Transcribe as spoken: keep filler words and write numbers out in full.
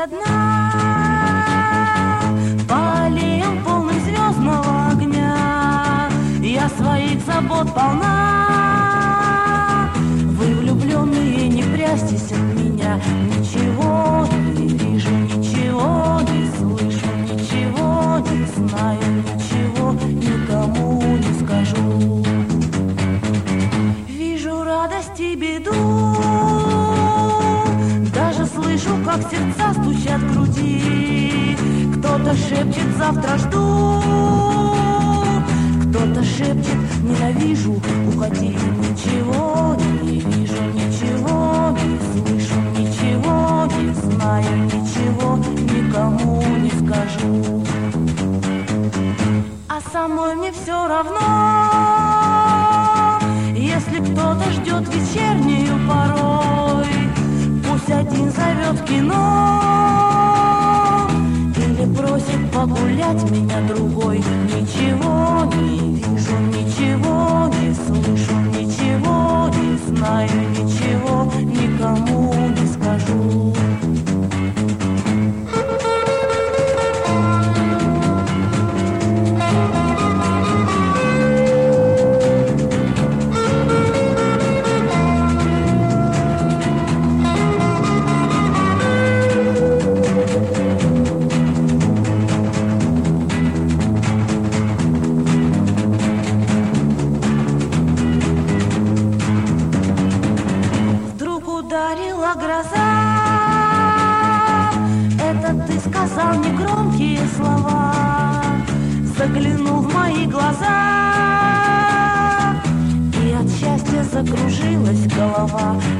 одна по аллеям полным звездного огня. Я своих забот полна. Вы, влюбленные, не прячьтесь от меня. Ничего не вижу, ничего не слышу, ничего не знаю, ничего никому не скажу. Вижу радость и беду, даже слышу, как сердца стучат в груди. Кто-то шепчет: завтра жду, кто-то шепчет: ненавижу, уходи. Ничего не вижу, ничего не слышу, ничего не знаю, ничего никому не скажу. А самой мне все равно, если кто-то ждет вечернюю порой. Пусть один зовет в кино или просит погулять меня другой. Ничего не вижу, ничего не слышу, ничего не знаю, ничего никому не скажу. Ударила гроза, это ты сказал негромкие слова, заглянул в мои глаза, и от счастья закружилась голова.